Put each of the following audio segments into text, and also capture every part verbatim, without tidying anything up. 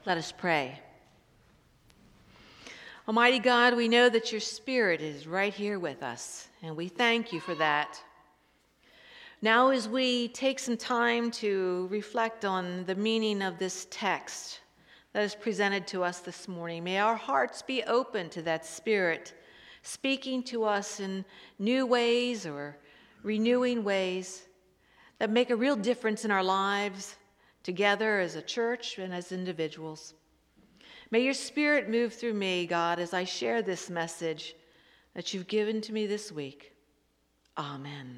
Let us pray. Almighty God, we know that your Spirit is right here with us, and we thank you for that. Now, as we take some time to reflect on the meaning of this text that is presented to us this morning, may our hearts be open to that Spirit, speaking to us in new ways or renewing ways that make a real difference in our lives, together as a church and as individuals. May your Spirit move through me, God, as I share this message that you've given to me this week. Amen.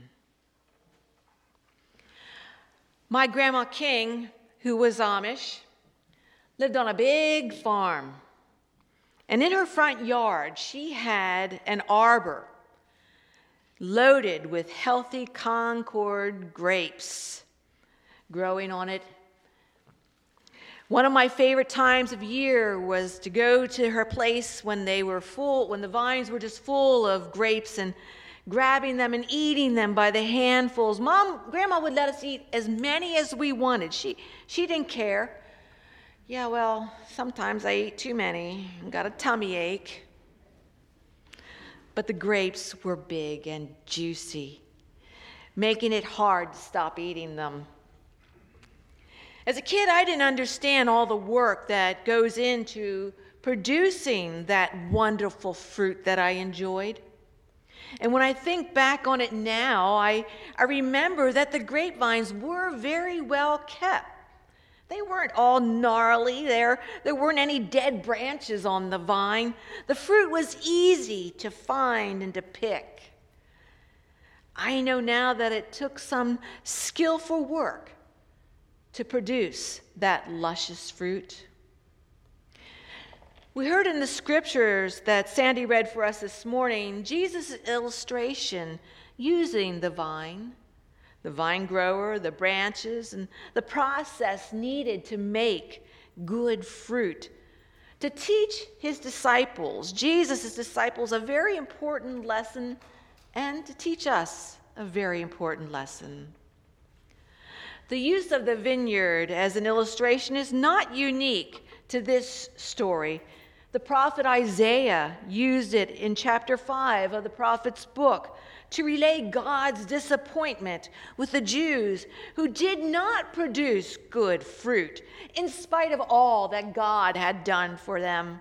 My Grandma King, who was Amish, lived on a big farm. And in her front yard, she had an arbor loaded with healthy Concord grapes growing on it. One of my favorite times of year was to go to her place when they were full, when the vines were just full of grapes, and grabbing them and eating them by the handfuls. Mom, Grandma would let us eat as many as we wanted. She, she didn't care. Yeah, well, sometimes I ate too many and got a tummy ache. But the grapes were big and juicy, making it hard to stop eating them. As a kid, I didn't understand all the work that goes into producing that wonderful fruit that I enjoyed. And when I think back on it now, I, I remember that the grapevines were very well kept. They weren't all gnarly. There, there weren't any dead branches on the vine. The fruit was easy to find and to pick. I know now that it took some skillful work to produce that luscious fruit. We heard in the scriptures that Sandy read for us this morning, Jesus' illustration using the vine, the vine grower, the branches, and the process needed to make good fruit. To teach his disciples, Jesus' disciples, a very important lesson, and to teach us a very important lesson. The use of the vineyard as an illustration is not unique to this story. The prophet Isaiah used it in chapter five of the prophet's book to relay God's disappointment with the Jews who did not produce good fruit in spite of all that God had done for them.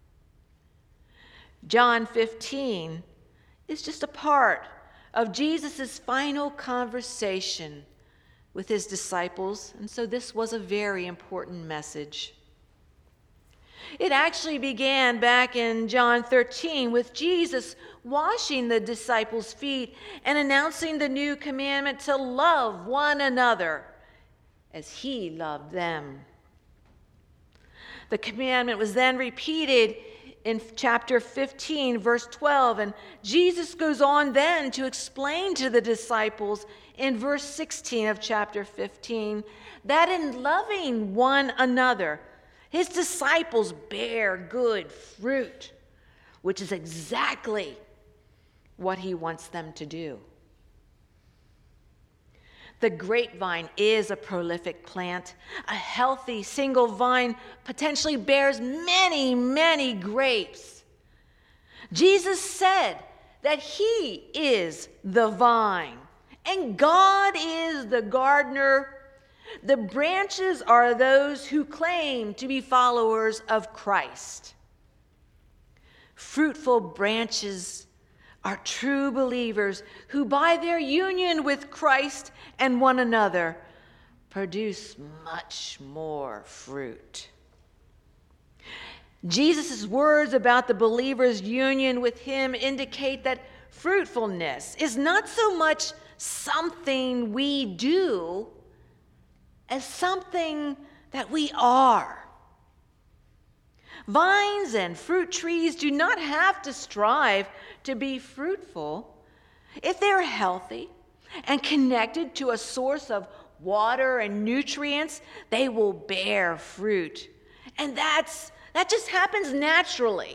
John fifteen is just a part of Jesus' final conversation with his disciples, and so this was a very important message. It actually began back in John thirteen with Jesus washing the disciples' feet and announcing the new commandment to love one another as he loved them. The commandment was then repeated in chapter fifteen, verse twelve, and Jesus goes on then to explain to the disciples in verse sixteen of chapter fifteen that in loving one another, his disciples bear good fruit, which is exactly what he wants them to do. The grapevine is a prolific plant. A healthy single vine potentially bears many, many grapes. Jesus said that he is the vine and God is the gardener. The branches are those who claim to be followers of Christ. Fruitful branches are true believers who, by their union with Christ and one another, produce much more fruit. Jesus' words about the believer's union with him indicate that fruitfulness is not so much something we do as something that we are. Vines and fruit trees do not have to strive to be fruitful. If they're healthy and connected to a source of water and nutrients, they will bear fruit. And that's that just happens naturally.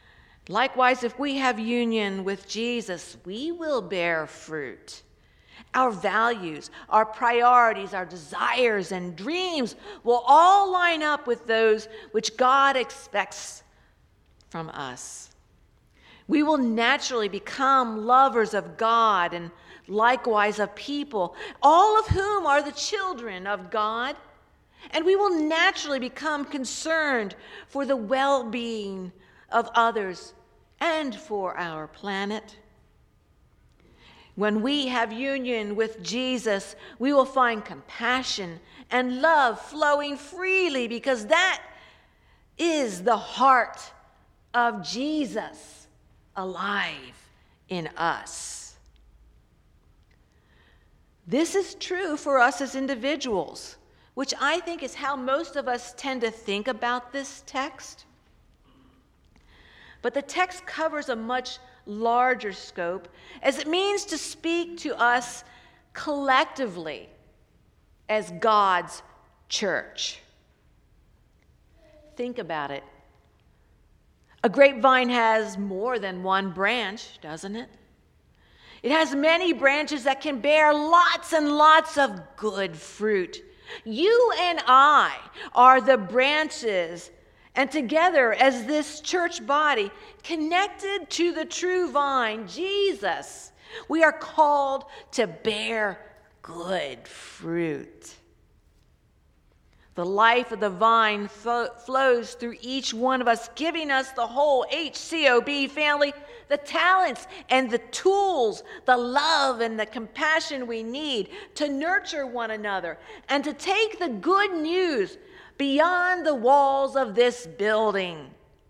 Likewise, if we have union with Jesus, we will bear fruit. Our values, our priorities, our desires and dreams will all line up with those which God expects from us. We will naturally become lovers of God and likewise of people, all of whom are the children of God. And we will naturally become concerned for the well-being of others and for our planet. When we have union with Jesus, we will find compassion and love flowing freely because that is the heart of Jesus alive in us. This is true for us as individuals, which I think is how most of us tend to think about this text. But the text covers a much larger scope, as it means to speak to us collectively as God's church. Think about it. A grapevine has more than one branch, doesn't it? It has many branches that can bear lots and lots of good fruit. You and I are the branches, and together as this church body, connected to the true vine, Jesus, we are called to bear good fruit. The life of the vine fo- flows through each one of us, giving us the whole H C O B family, the talents and the tools, the love and the compassion we need to nurture one another and to take the good news beyond the walls of this building.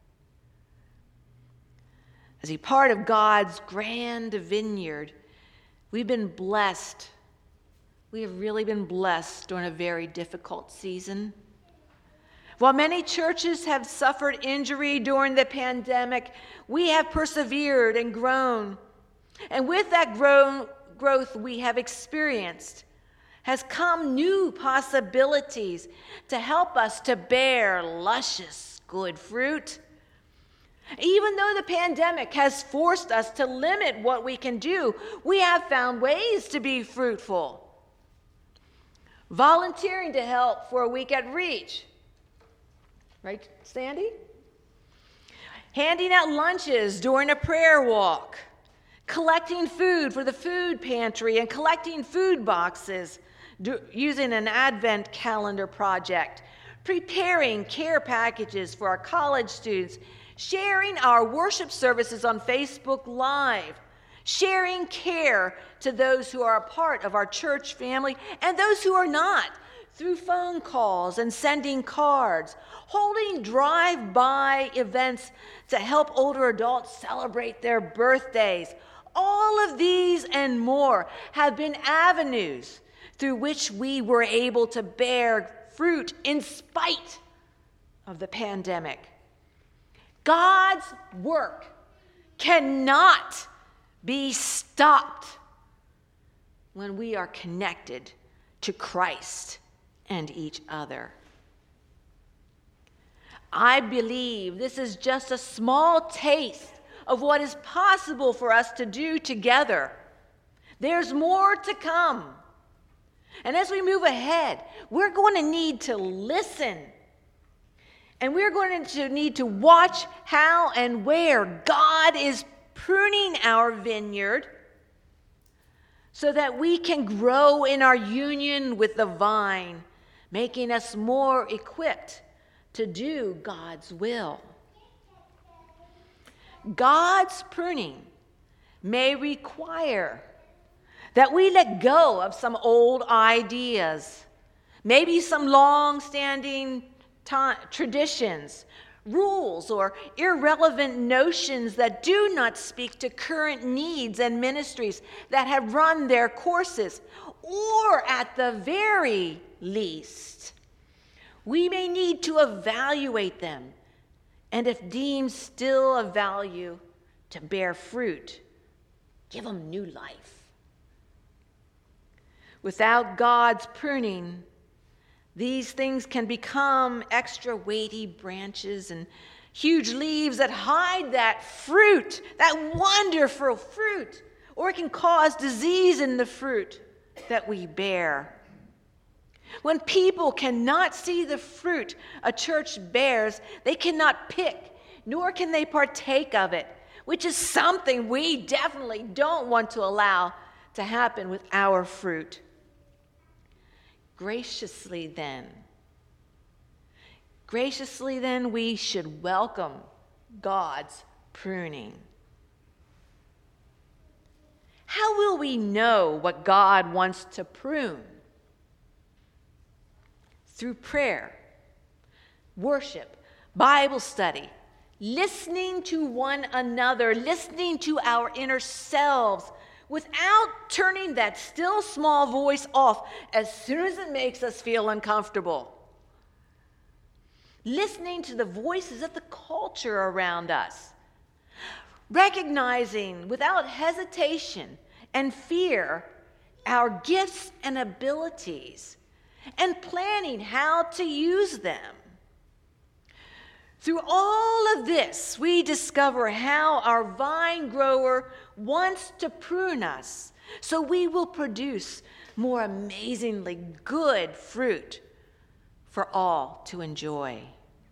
As a part of God's grand vineyard, we've been blessed. We have really been blessed during a very difficult season. While many churches have suffered injury during the pandemic, we have persevered and grown. And with that grown, growth we have experienced has come new possibilities to help us to bear luscious good fruit. Even though the pandemic has forced us to limit what we can do, we have found ways to be fruitful. Volunteering to help for a week at Reach. Right, Sandy? Handing out lunches during a prayer walk. Collecting food for the food pantry and collecting food boxes do, using an Advent calendar project. Preparing care packages for our college students. Sharing our worship services on Facebook Live. Sharing care to those who are a part of our church family and those who are not, through phone calls and sending cards, holding drive-by events to help older adults celebrate their birthdays. All of these and more have been avenues through which we were able to bear fruit in spite of the pandemic. God's work cannot be stopped when we are connected to Christ and each other. I believe this is just a small taste of what is possible for us to do together. There's more to come. And as we move ahead, we're going to need to listen. And we're going to need to watch how and where God is pruning our vineyard so that we can grow in our union with the vine, making us more equipped to do God's will. God's pruning may require that we let go of some old ideas, maybe some long-standing ta- traditions, rules, or irrelevant notions that do not speak to current needs and ministries that have run their courses, or at the very least, we may need to evaluate them, and if deemed still of value to bear fruit, give them new life. Without God's pruning, these things can become extra weighty branches and huge leaves that hide that fruit, that wonderful fruit, or it can cause disease in the fruit. that we bear. When people cannot see the fruit a church bears, they cannot pick, nor can they partake of it, which is something we definitely don't want to allow to happen with our fruit. Graciously then, graciously then, we should welcome God's pruning. How will we know what God wants to prune? Through prayer, worship, Bible study, listening to one another, listening to our inner selves, without turning that still small voice off as soon as it makes us feel uncomfortable. Listening to the voices of the culture around us. Recognizing without hesitation and fear our gifts and abilities, and planning how to use them. Through all of this, we discover how our vine grower wants to prune us so we will produce more amazingly good fruit for all to enjoy.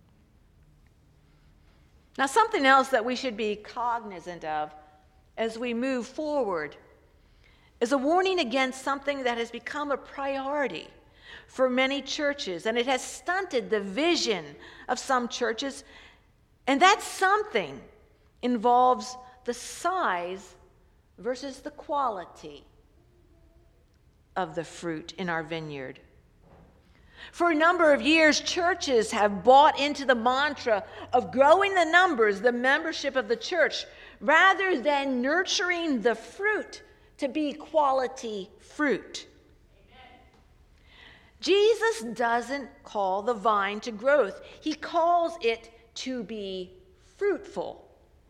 Now, something else that we should be cognizant of as we move forward is a warning against something that has become a priority for many churches, and it has stunted the vision of some churches, and that something involves the size versus the quality of the fruit in our vineyard. For a number of years, churches have bought into the mantra of growing the numbers, the membership of the church, rather than nurturing the fruit to be quality fruit. Jesus doesn't call the vine to growth. He calls it to be fruitful.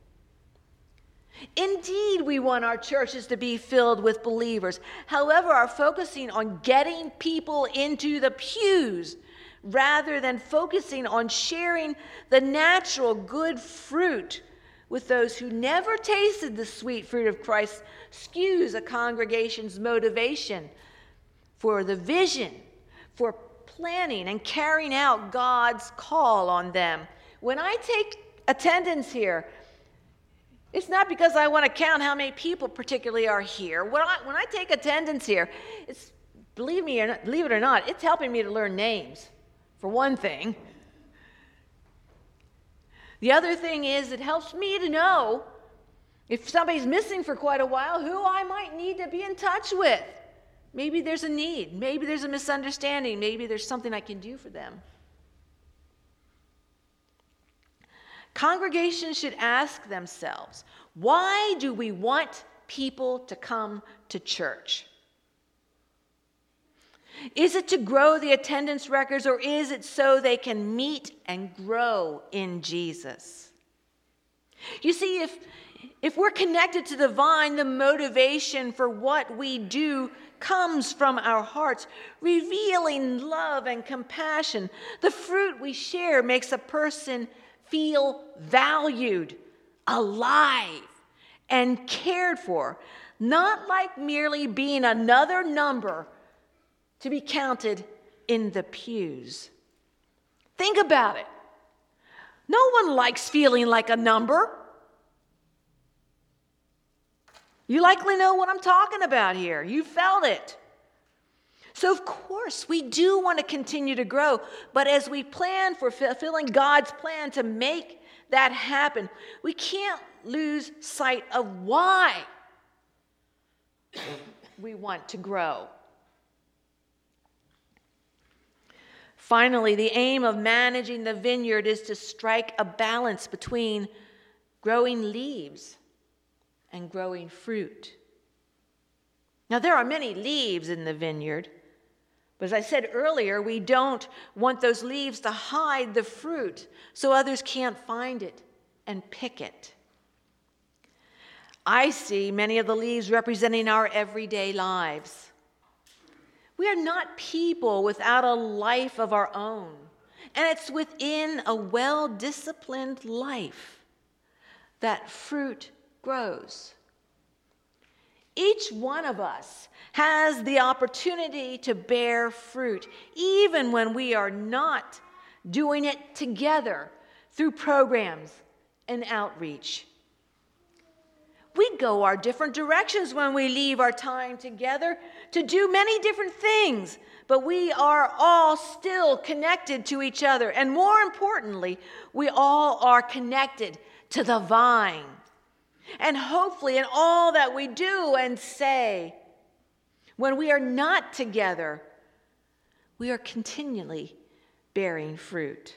Indeed, we want our churches to be filled with believers. However, are focusing on getting people into the pews rather than focusing on sharing the natural good fruit with those who never tasted the sweet fruit of Christ skews a congregation's motivation for the vision, for planning and carrying out God's call on them. When I take attendance here, it's not because I want to count how many people particularly are here. When I, when I take attendance here, it's, believe me or not, believe it or not, it's helping me to learn names, for one thing. The other thing is it helps me to know if somebody's missing for quite a while, who I might need to be in touch with. Maybe there's a need. Maybe there's a misunderstanding. Maybe there's something I can do for them. Congregations should ask themselves, why do we want people to come to church? Is it to grow the attendance records, or is it so they can meet and grow in Jesus? You see, if, if we're connected to the vine, the motivation for what we do comes from our hearts, revealing love and compassion. The fruit we share makes a person feel valued, alive, and cared for, not like merely being another number to be counted in the pews. Think about it. No one likes feeling like a number. You likely know what I'm talking about here. You felt it. So, of course, we do want to continue to grow, but as we plan for fulfilling God's plan to make that happen, we can't lose sight of why we want to grow. Finally, the aim of managing the vineyard is to strike a balance between growing leaves and growing fruit. Now, there are many leaves in the vineyard, but as I said earlier, we don't want those leaves to hide the fruit so others can't find it and pick it. I see many of the leaves representing our everyday lives. We are not people without a life of our own, and it's within a well-disciplined life that fruit grows. Each one of us has the opportunity to bear fruit, even when we are not doing it together through programs and outreach. We go our different directions when we leave our time together to do many different things, but we are all still connected to each other. And more importantly, we all are connected to the vine. And hopefully in all that we do and say, when we are not together, we are continually bearing fruit.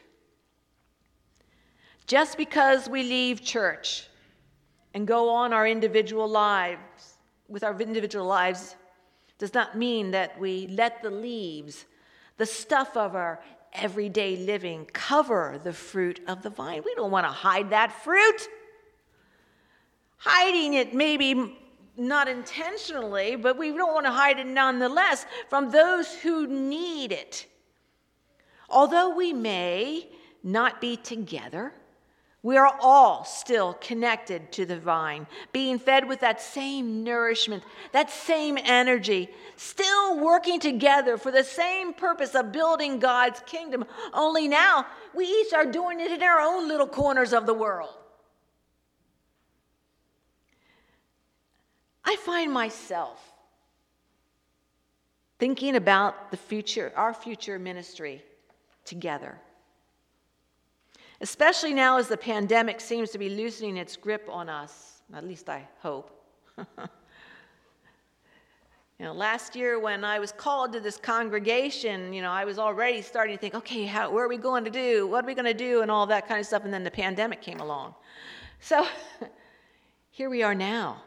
Just because we leave church and go on our individual lives, with our individual lives, does not mean that we let the leaves, the stuff of our everyday living, cover the fruit of the vine. We don't want to hide that fruit. Hiding it maybe not intentionally, but we don't want to hide it nonetheless from those who need it. Although we may not be together, we are all still connected to the vine, being fed with that same nourishment, that same energy, still working together for the same purpose of building God's kingdom. Only now, we each are doing it in our own little corners of the world. I find myself thinking about the future, our future ministry together. Especially now as the pandemic seems to be loosening its grip on us, at least I hope. You know, last year when I was called to this congregation, you know, I was already starting to think, okay, how, where are we going to do? What are we going to do? And all that kind of stuff. And then the pandemic came along. So here we are now.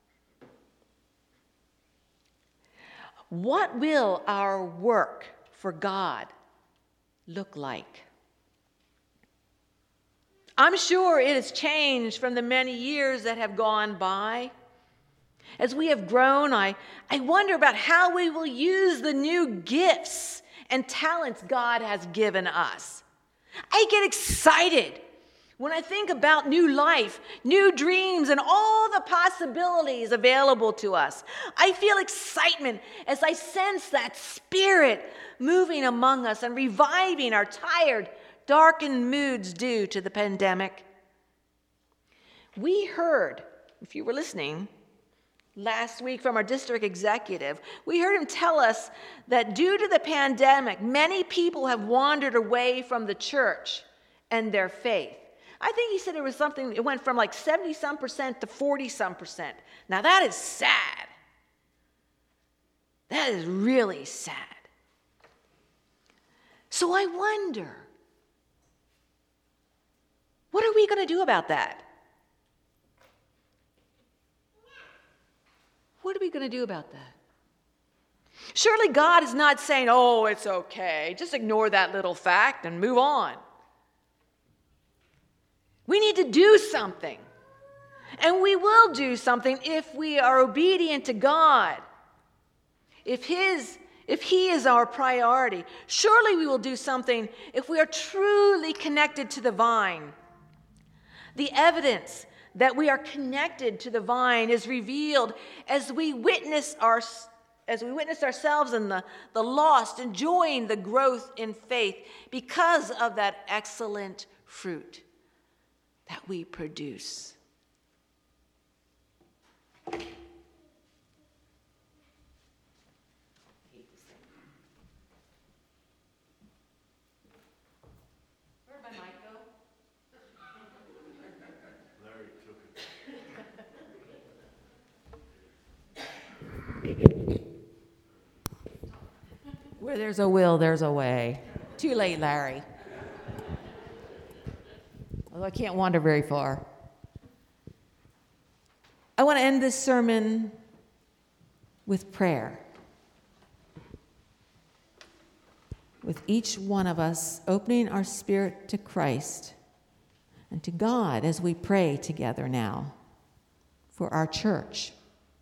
What will our work for God look like? I'm sure it has changed from the many years that have gone by. As we have grown, I, I wonder about how we will use the new gifts and talents God has given us. I get excited when I think about new life, new dreams, and all the possibilities available to us. I feel excitement as I sense that Spirit moving among us and reviving our tired, darkened moods due to the pandemic. We heard, if you were listening, last week from our district executive, we heard him tell us that due to the pandemic, many people have wandered away from the church and their faith. I think he said it was something, it went from like seventy-some percent to forty-some percent. Now that is sad. That is really sad. So I wonder, what are we going to do about that? What are we going to do about that? Surely God is not saying, oh, it's okay. Just ignore that little fact and move on. We need to do something. And we will do something if we are obedient to God. If his, if He is our priority. Surely we will do something if we are truly connected to the vine. The evidence that we are connected to the vine is revealed as we witness our, as we witness ourselves and the, the lost enjoying the growth in faith because of that excellent fruit that we produce. Where'd my mic go? Larry took it. Where there's a will, there's a way. Too late, Larry. Although I can't wander very far. I want to end this sermon with prayer. With each one of us opening our spirit to Christ and to God as we pray together now for our church.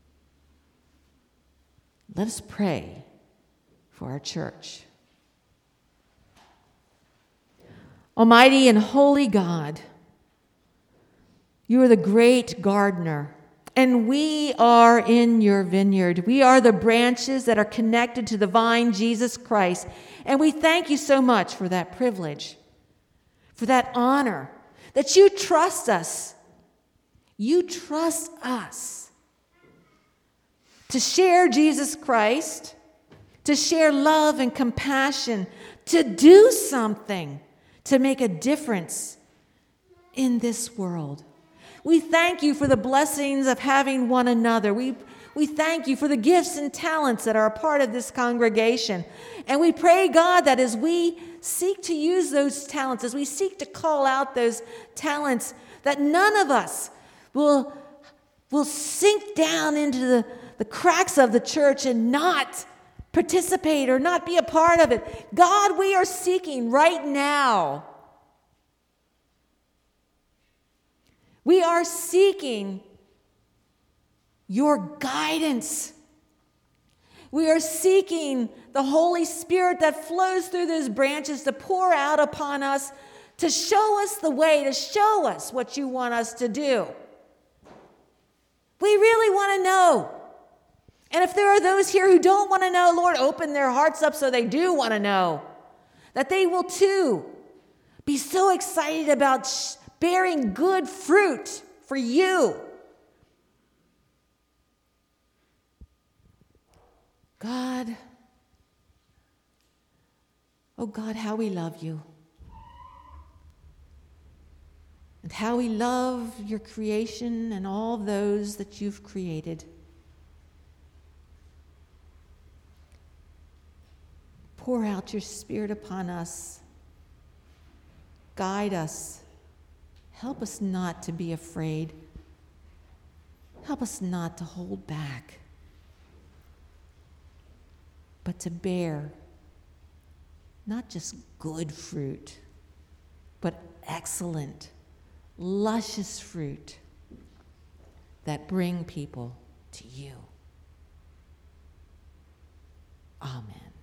Let us pray for our church. Almighty and holy God, you are the great gardener And we are in your vineyard. We are the branches that are connected to the vine, Jesus Christ. And we thank you so much for that privilege, for that honor, that you trust us. You trust us to share Jesus Christ, to share love and compassion, to do something to make a difference in this world. We thank you for the blessings of having one another. We, we thank you for the gifts and talents that are a part of this congregation. And we pray, God, that as we seek to use those talents, as we seek to call out those talents, that none of us will, will sink down into the, the cracks of the church and not participate or not be a part of it. God, we are seeking right now. We are seeking your guidance. We are seeking the Holy Spirit that flows through those branches to pour out upon us, to show us the way, to show us what you want us to do. We really want to know. And if there are those here who don't want to know, Lord, open their hearts up so they do want to know, that they will too be so excited about sh- bearing good fruit for you. God, oh God, how we love you. And how we love your creation and all those that you've created. Pour out your Spirit upon us. Guide us. Help us not to be afraid. Help us not to hold back, but to bear not just good fruit, but excellent, luscious fruit that bring people to you. Amen.